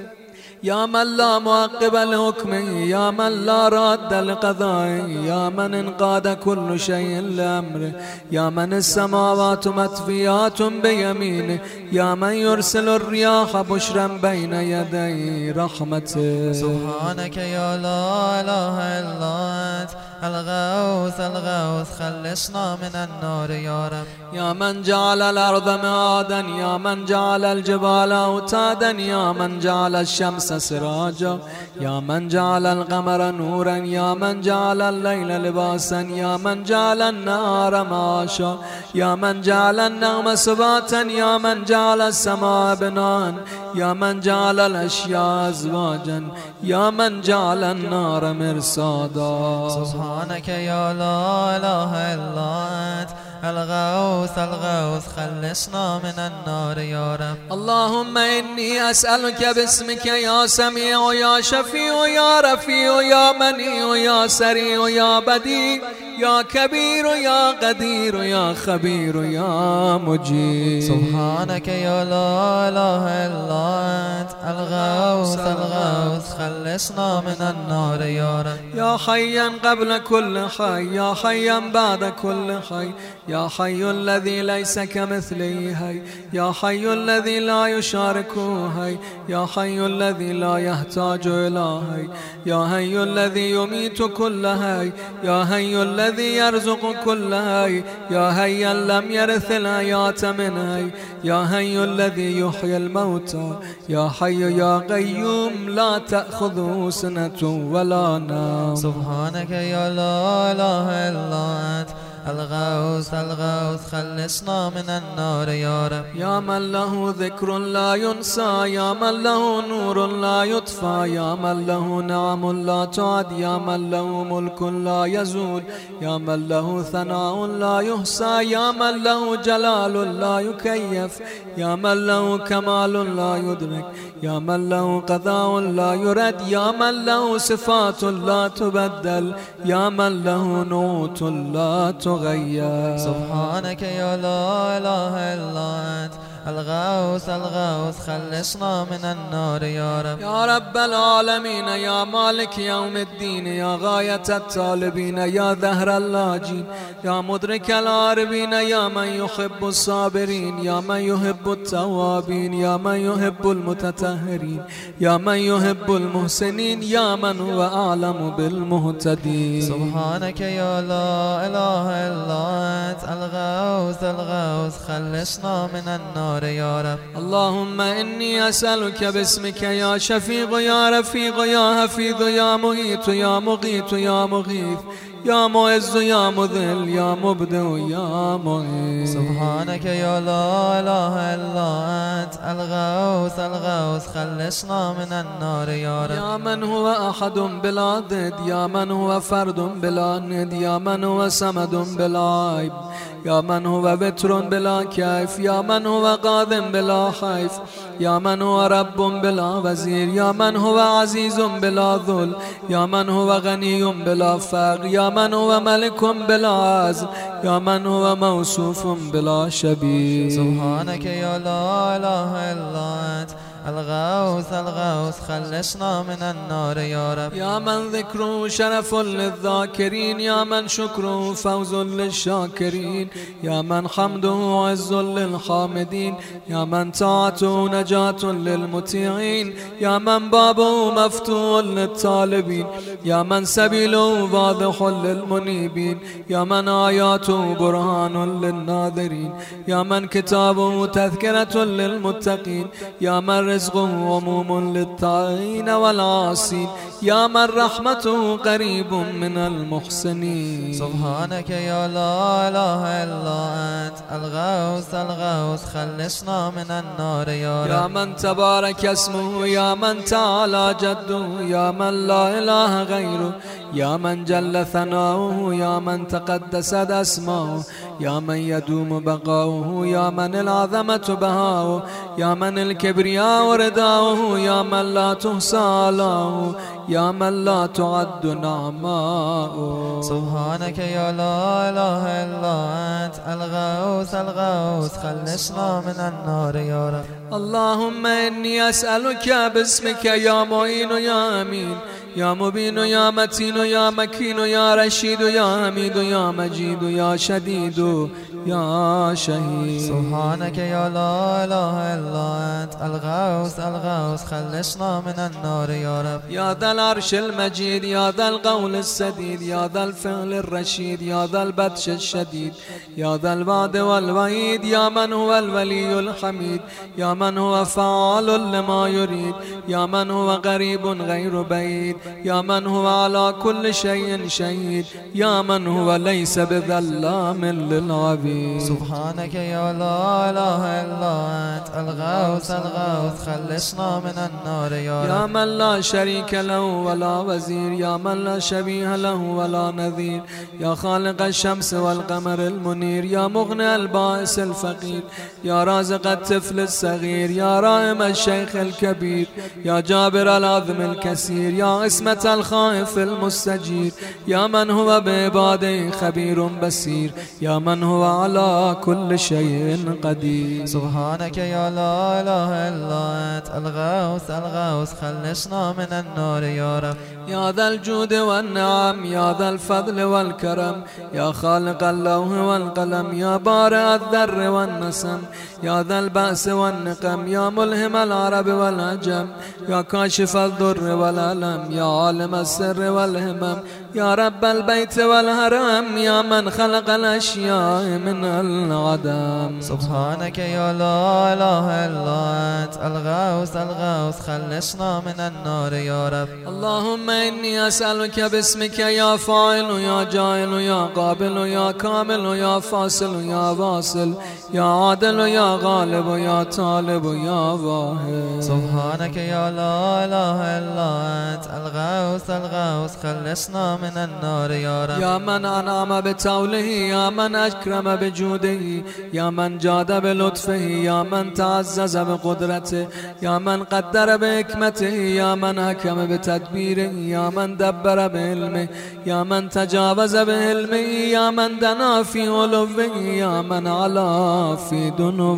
يا من لا معقب لحكمه يا من لا راد لقضائه يا من انقاد كل شيء لأمره يا من السماوات مطويات بيمينه يا من يرسل الرياح بشرا بين يدي رحمته. سبحانك يا لا إله إلا أنت الغوث الغوث خلصنا من النار يا رب. يا من جعل الأرض مهادا يا من جعل الجبال أوتادا يا من جعل الشمس سراجا يا من جعل القمر نورا يا من جعل الليل لباسا يا من جعل النهار معاشا يا من جعل النوم سباتا يا من جعل السماء بناء يا من جعل الأشياء أزواجا يا من جعل النار مرصادا. سبحانك يا لا إله إلا أنت الغوث الغوث خلصنا من النار يا رب. اللهم إني أسألك باسمك يا سميع يا شفيع يا رفيع يا منيع يا سريع يا بديع يا كبير يا قدير يا خبير يا مجيب. سبحانك يا لا إله إلا أنت الغوث الغوث خلصنا من النار يا رب. يا حيا قبل كل حي يا حيا بعد كل حي يا حي الذي ليس كمثله هي يا حي الذي لا يشاركه هي يا حي الذي لا يحتاج إلى هي يا حي الذي يميت كل هي يا حي الذي يرزق كل هي يا حيا لم يرث الحياة من هي يا حي الذي يحيي الموتى يا حي يا قيوم لا تأخذه سنة ولا نوم. سبحانك يا لا إله إلا أنت الغوث الغوث خلصنا من النار يا رب. يا من له ذكر لا ينسى يا من له نور لا يطفى يا من له نعم لا تعد يا من له ملك لا يزول يا من له ثناء لا يحصى يا من له جلال لا يكيف يا من له كمال لا يدرك يا من له قضاء لا يرد يا من له صفات لا تبدل يا من له نوت لا تغير. سبحانك يا لا إله إلا أنت الغوث الغوث خلصنا من النار يا رب. يا رب العالمين يا مالك يوم الدين يا غاية الطالبين يا ذهر اللاجين يا مدرك العاربين يا من يحب الصابرين يا من يحب التوابين يا من يحب المتطهرين يا من يحب المحسنين يا من هو أعلم بالمهتدين. سبحانك يا لا إله إلا أنت الغوث الغوث خلصنا من النار يا رب. اللهم إني أسألك باسمك يا شفيق يا رفيق يا حفيظ يا مغيث يا مغيث يا مغيث يا معز يا مذل يا مبدع يا معين. سبحانك يا لا إله إلا أنت الغوث الغوث خلصنا من النار يا رب. يا من هو أحد بلا ضد يا من هو فرد بلا ند يا من هو صمد بلا عيب يا من هو بتر بلا كيف يا من هو قادم بلا حيف يا من هو رب بلا وزير يا من هو عزيز بلا ذل يا من هو غني بلا فقر يا من هو ملك بلا عز يا من هو موصوف بلا شبيه. سبحانك يا لا إله إلا أنت الغوث الغوث خلصنا من النار يا رب. يا من ذكره شرف للذاكرين يا من شكره فوز للشاكرين يا من حمده عز للحامدين يا من طاعته نجاة للمطيعين يا من بابه مفتوح للطالبين يا من سبيله واضح للمنيبين يا من آياته برهان للناظرين يا من كتابه تذكرة للمتقين يا من رزقه عموم للطاغين والعاصين يا من رحمته قريب من المحسنين. سبحانك يا لا إله إلا أنت الغوث الغوث خلصنا من النار يا رب. يا من تبارك اسمه يا من تعالى جده يا من لا إله غيره يا من جل ثناؤه يا من تقدست أسماؤه يا من يدوم بقاؤه يا من العظمة بهاؤه يا من الكبرياء رداؤه يا من لا تحصى آلاؤه يا من لا تعد نعماؤه. سبحانك يا لا إله إلا أنت الغوث الغوث خلصنا من النار يا رب. اللهم إني أسألك باسمك يا معين يا أمين يا مبين يا متين يا مكين يا رشيد يا حميد يا مجيد يا شديد يا شهيد. سبحانك يا لا إله إلا أنت الغوث الغوث خلصنا من النار يا رب. يا ذا العرش المجيد يا ذا القول السديد يا ذا الفعل الرشيد يا ذا البطش الشديد يا ذا الوعد والوعيد يا من هو الولي الحميد يا من هو فعال لما يريد يا من هو قريب غير بعيد يا من هو على كل شيء شهيد يا من هو ليس بظلام للعبيد. آمين. سبحانك يا لا إله إلا أنت الغوث الغوث خلصنا من النار يا يا رب. من لا شريك له ولا وزير، يا من لا شبيه له ولا نذير، يا خالق الشمس والقمر المنير، يا مغني البائس الفقير، يا رازق الطفل الصغير، يا رائم الشيخ الكبير، يا جابر العظم الكثير، يا عصمة الخائف المستجير، يا من هو بعباده خبير بصير، يا من هو على كل شيء قدير. سبحانك يا لا إله إلا أنت الغوث الغوث خلصنا من النار يا رب. يا ذا الجود والنعم، يا ذا الفضل والكرم، يا خالق اللوح والقلم، يا بارئ الذر والنسم، يا ذا البأس والنقم، يا ملهم العرب والعجم، يا كاشف الضر والألم، يا عالم السر والهمم، يا رب البيت والهرم، يا من خلق الأشياء من العدم. سبحانك يا لا إله إلا أنت الغوث الغوث خلصنا من النار يا رب. اللهم إني أسألك باسمك يا فاعل يا جاعل يا قابل يا كامل يا فاصل يا واصل يا عادل يا غالب يا طالب يا واحد. سبحانك يا لا إله إلا أنت الغوث الغوث خلصنا من النار يا رب. يا من أنعم بتوله، يا من أكرم بجوده، يا من جاد بلطفه، يا من تعزز بقدرته، يا من قدر بحكمته، يا من حكم بتدبيره، يا من دبر بعلمه، يا من تجاوز بعلمه، يا من دنا في علوه، يا من علا في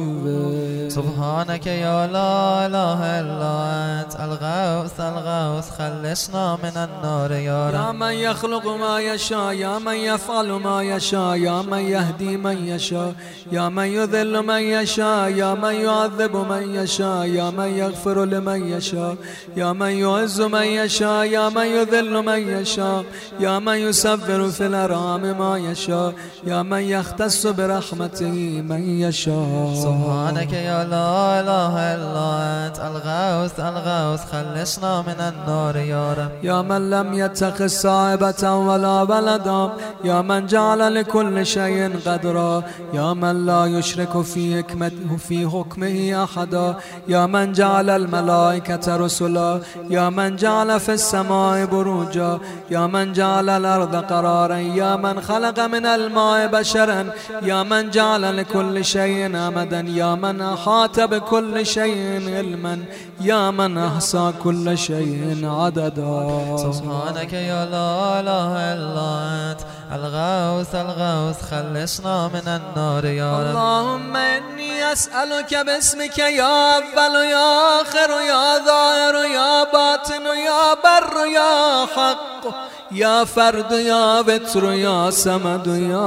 دنوه. سبحانك يا لا إله إلا أنت الغوث الغوث خلصنا من النار يا رب. يا من يخلق ما يشاء، يا من يفعل ما يشاء، يا من يهدي من يشاء، يا من يذل من يشاء، يا من يعذب من يشاء، يا من يغفر لمن يشاء، يا من يعز من يشاء، يا من يذل من يشاء، يا من يسفر في الأرحام ما يشاء، يا من يختص برحمته من يشاء. سبحانك يا لا إله إلا أنت الغوث الغوث خلصنا من النار يا رب. يا من لم يتخذ صاحبة ولا ولدا، يا من جعل لكل شيء قدرا، يا من لا يشرك في حكمته في حكمه أحدا، يا من جعل الملائكة رسلا، يا من جعل في السماء بروجا، يا من جعل الأرض قرارا، يا من خلق من الماء بشرا، يا من جعل لكل شيء أمدا، يا من أحاط بكل شيء علما، يا من أحصى كل شيء عددا. سبحانك يا لا إله إلا أنت الغوث الغوث خلصنا من النار يا رب. اللهم إني أسألك باسمك يا أول يا آخر يا ظاهر يا باطن يا بر يا حق يا فرد يا وتر يا سمد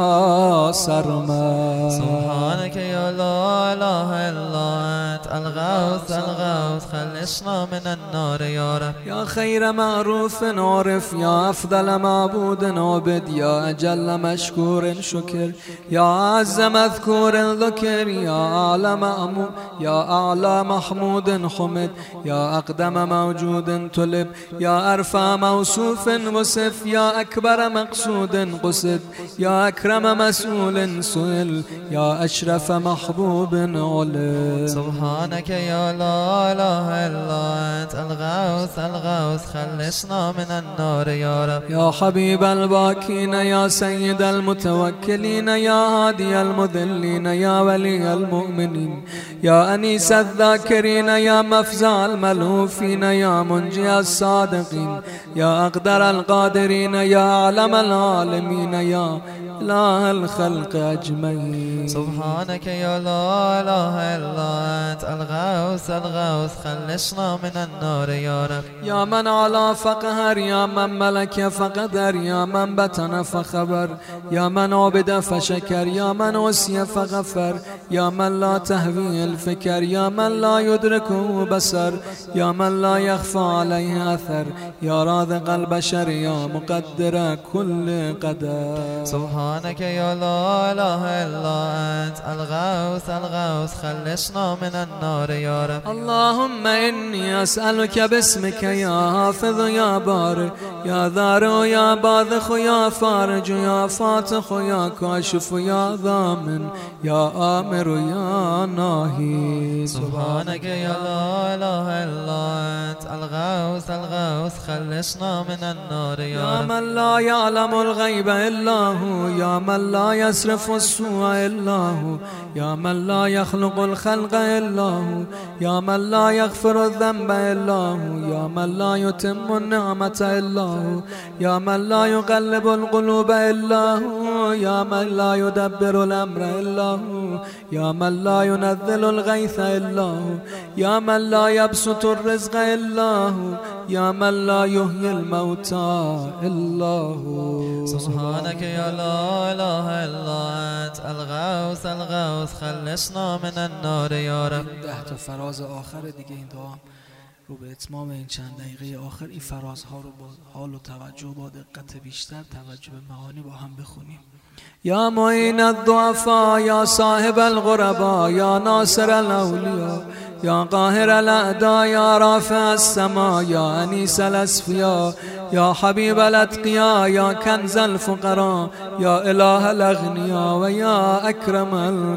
يا سرمد. سبحانك يا لا إله إلا أنت الغوث الغوث خلصنا من النار يا رب. يا خير معروف عرف، يا أفضل معبود عبد، يا أجل مشكور شكر، يا أعز مذكور ذكر، يا أعلى مأمون، يا أعلى محمود حمد، يا أقدم موجود طلب، يا أرفع موصوف وصف، يا أكبر مقصود قصد، يا أكرم مسؤول سئل، يا أشرف محبوب علم. سبحانك يا لا إله إلا أنت الغوث الغوث خلصنا من النار يا رب. يا حبيب الباكين، يا سيد المتوكلين، يا هادي المذلين، يا ولي المؤمنين، يا أنيس الذاكرين، يا مفزع الملهوفين، يا منجي الصادقين، يا أقدر القادرين، يا أعلم العالمين، يا إله الخلق أجمعين. سبحانك يا لا إله إلا أنت الغوث الغوث خلصنا من النار يا رب. يا من على فقهر، يا من ملك فقدر، يا من بطن فخبر، يا من عبد فشكر، يا من وسي فغفر، يا من لا تهوي الفكر، يا من لا يدركه بصر، يا من لا يخفى عليه أثر، يا رازق البشر، يا مقدر كل قدر. سبحانك سبحانك يا لا إله إلا أنت الغوث الغوث خلصنا من النار يا رب. اللهم إني أسألك باسمك يا حافظ يا بارئ يا ذارع يا باذخ يا فارج يا فاتح يا كاشف يا ضامن يا آمر يا ناهي. سبحانك يا لا إله إلا أنت الغوث الغوث خلصنا من النار يا يا رب. من لا يعلم الغيب إلا هو يا من لا يصرف السوء إلا هو يا من لا يخلق الخلق إلا هو يا من لا يغفر الذنب إلا هو يا من لا يتم النعمة إلا هو يا من لا يقلب القلوب إلا هو يا من لا يدبر الأمر إلا هو يا من لا ينزل الغيث إلا هو يا من لا يبسط الرزق إلا هو يا من لا يحيي الموتى إلا هو. سبحانك يا لا إله إلا أنت الغوث الغوث خلصنا من النار يا رب. ده تا فراز آخر دیگه این دعا رو به اتمام این چند دقیقه آخر این فرازها رو با حال و توجه با دقت بیشتر توجه به معانی با هم بخونیم. یا معین الضعفاء یا صاحب الغرباء یا ناصر الاولیاء یا قاهر الاعداء یا رافع السماء یا انیس الاصفیاء یا حبیب الاتقیاء یا کنز الفقراء یا اله الاغنیاء و یا اکرم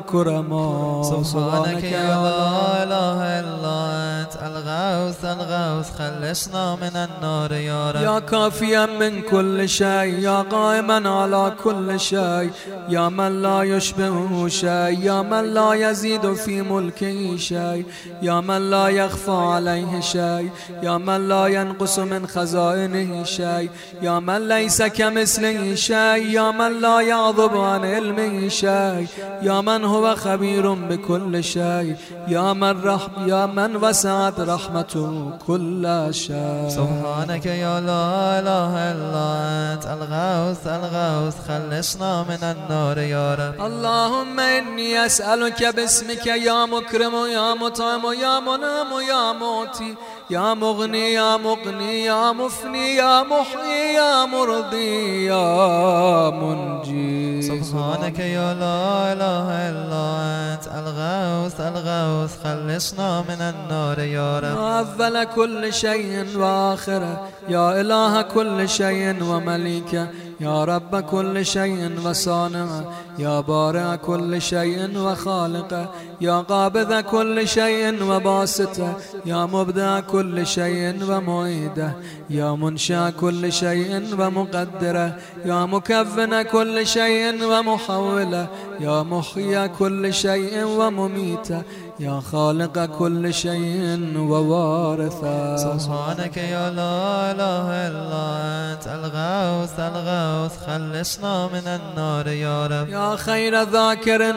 الکرماء. سبحانك يا لا إله إلا أنت الغوث الغوث خلصنا من النار يا رب. یا کافیا من كل شيء یا قائما على كل شيء یا من لا يشبهه شيء یا من لا يزيد في ملكه شيء یا من لا يخفى عليه شيء یا من لا ينقص من خزائنه شيء یا من ليس كمثله شيء یا من لا يعذب عن علمه شيء یا من هو خبير بكل شيء یا من رحم یا من وسعت رحمته كل شيء. سبحانك يا لا إله إلا أنت الغوث الغوث خلصنا من النار يا رب. اللهم إني أسألك باسمك يا مكرم يا مطعم يا منعم يا معطي يا مغني يا مغني يا مفني يا محيي يا مرضي يا منجي. سبحانك يا لا إله إلا أنت الغوث الغوث خلصنا من النار يا رب. يا أول كل شيء وآخره يا إله كل شيء ومليكه يا رب كل شيء وصانعه يا بارع كل شيء وخالقه يا قابض كل شيء وباسطه يا مبدع كل شيء ومعيده يا منشأ كل شيء ومقدره يا مكون كل شيء ومحوله يا محيي كل شيء ومميته يا خالق كل شيء ووارثه. سبحانك يا لا إله إلا أنت الغوث الغوث خلصنا من النار يا رب. يا خير ذاكر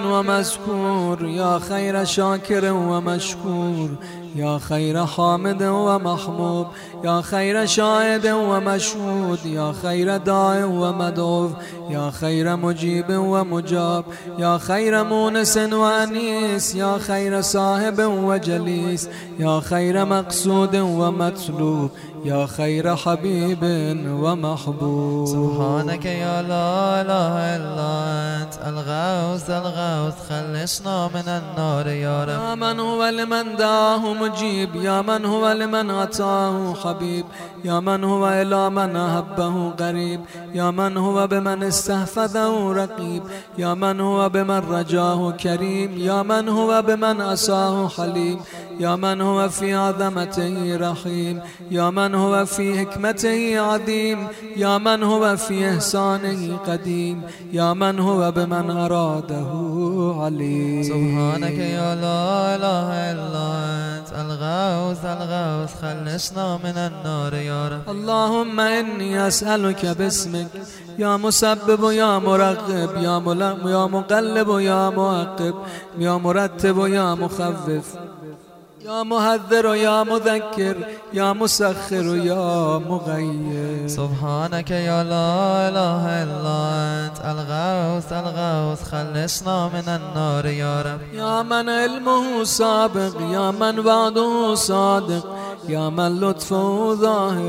ومذكور يا خير شاكر ومشكور يا خير حامد ومحمود يا خير شاهد ومشهود يا خير داع ومدعو يا خير مجيب ومجاب يا خير مونس وأنيس يا خير صاحب وجليس يا خير مقصود ومطلوب يا خير حبيب ومحبوب. سبحانك يا لا إله إلا أنت الغوث الغوث خلصنا من النار يا رب. يا من هو لمن دعاه مجيب يا من هو لمن أطاعه حبيب يا من هو إلى من أحبه قريب يا من هو بمن استحفظه رقيب يا من هو بمن رجاه كريم يا من هو بمن عصاه حليم يا من هو في عظمته رحيم يا من هو في حكمته عظيم يا من هو في إحسانه قديم يا من هو بمن أراده عليم. سبحانك يا لا إله إلا أنت الغوث الغوث خلصنا من النار يا رب. اللهم إني أسألك باسمك يا مسبب يا مرغب يا ملم يا مقلب يا معقب يا مرتب يا مخفف يا مهذر يا مذكر يا مسخر يا مغير. سبحانك يا لا إله إلا أنت الغوث الغوث خلصنا من النار يا رب. يا من علمه سابق يا من وعده صادق يا من لطفه ظاهر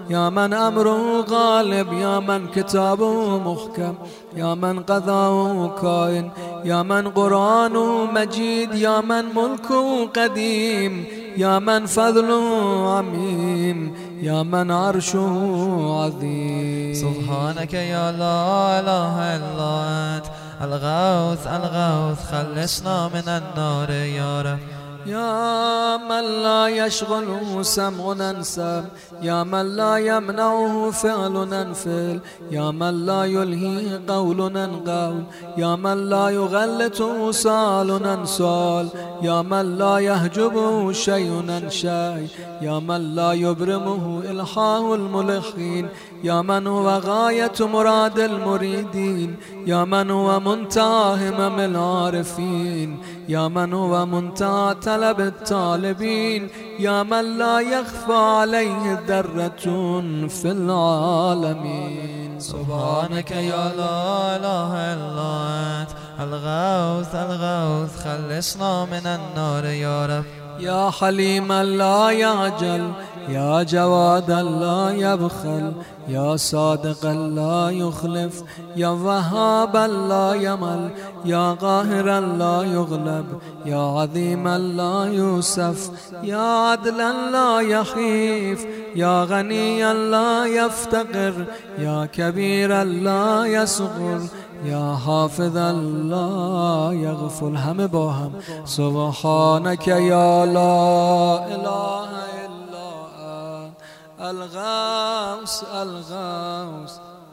یا من امره غالب، یا من کتابه محکم، یا من قضاء کائن، یا من قرآن مجید، یا من ملک قدیم، یا من فضل عمیم، یا من عرش عظیم. سبحانك يا لا إله إلا أنت الغوث الغوث خلصنا من النار يا رب. يا من لا يشغله سمع ننسم، يا من لا يمنعه فعل ننفل، يا من لا يلهيه قول ننقول، يا من لا يغلطه سال ننسال، يا من لا يحجبه شيء ننشي، يا من لا يبرمه إلحاه الملحين، يا من هو غاية مراد المريدين، يا من هو منتهى همم العارفين، يا من هو منتهى طلب الطالبين، يا من لا يخفى عليه ذرة في العالمين. سبحانك يا لا إله إلا أنت الغوث الغوث خلصنا من النار يا رب. يا حليما لا يعجل، يا جوادا لا يبخل، يا صادقا لا يخلف، يا وهابا لا يمل، يا قاهرا لا يغلب، يا عظيما لا يوصف، يا عدلا لا يخيف، يا غنيا لا يفتقر، يا كبيرا لا يصغر، يا حافظا لا يغفل. همه با هم سبحانك يا لا اله الا انت الغوث الغوث.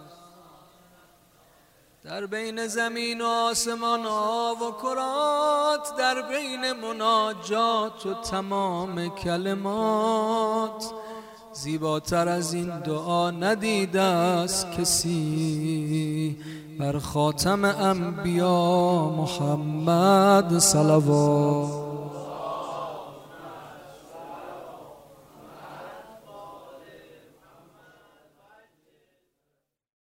در بین زمین و آسمان ها و کرات، در بین مناجات و تمام کلمات، زیباتر از این دعا ندیده است کسی. بر خاتم انبیا محمد صلوات.